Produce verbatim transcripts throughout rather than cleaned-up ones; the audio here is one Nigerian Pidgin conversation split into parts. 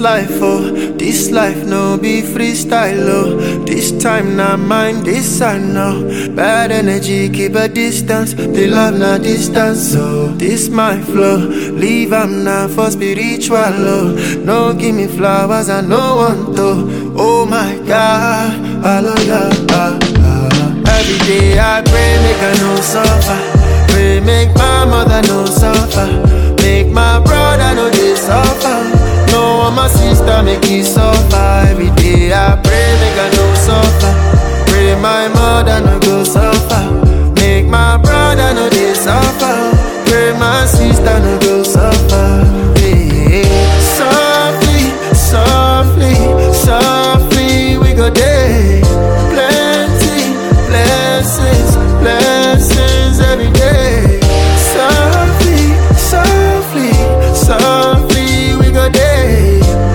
life, oh, this life no be freestyle, oh. This time not mine, this I know. Bad energy, keep a distance. The love not distance, so this my flow. Leave am now for spiritual, oh. No give me flowers, I no want to. Oh my God, hallelujah. Every day I pray, make I no suffer. Pray, make my mother no suffer. Make my brother no they suffer. No one my sister make he suffer. Every day I pray, make I no suffer. Pray my mother no go suffer. Make my brother no they suffer. Pray my sister no go suffer. Hey, softly, softly, softly we go there. Plenty blessings, blessings every day. Softly, softly, softly we go there.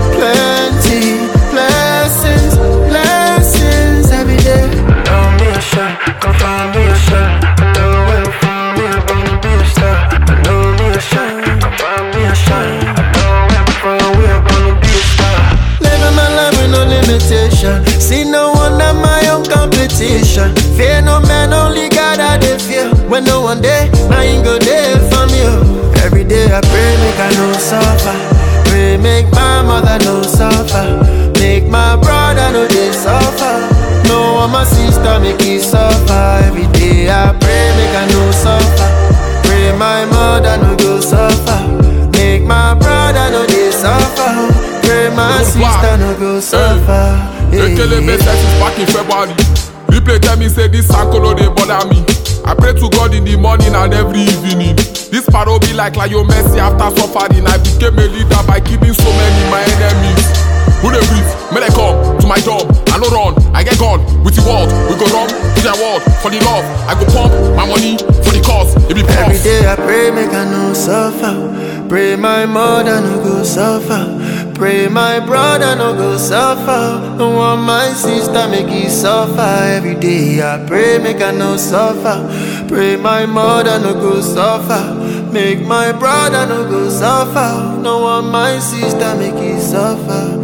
Plenty blessings, blessings every day. Know me a shot, come find me a shot. I know where from me, I'm gonna be a star. I know me a shot, come find me a shot. I know where from we are gonna be a star. Living my life with no limitation. See no one at my own competition. Fear no man, only God I dey fear. When no one day, I ain't go there from you. Every day I pray, make I no suffer. Pray, make my mother no suffer. Make my brother no they suffer. No one my sister make he suffer. Every day I pray, make I no suffer. Pray my mother no go suffer. Make my brother no they suffer. Pray my sister no go suffer. Ekele me set is back in February. Replay tell me say this Sankolo they bother me. I pray to God in the morning and every evening. This paro be like Lionel Messi after suffering. I became a leader by keeping so many my enemies. Who they breathe? May they come to my job. I no run, I get gone with the world. We go run to their world for the love. I go pump my money for the cause. It be puff. Every day I pray, make I no suffer. Pray my mother no go suffer. Pray my brother no go suffer. Don't want my sister make he suffer. Every day I pray, make I no suffer. Pray my mother no go suffer. Make my brother no go suffer. Don't want my sister make he suffer.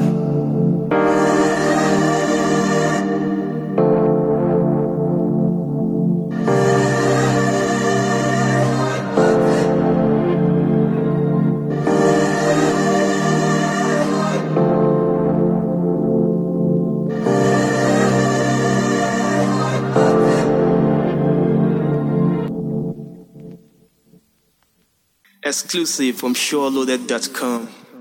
Exclusive from SureLoaded dot com.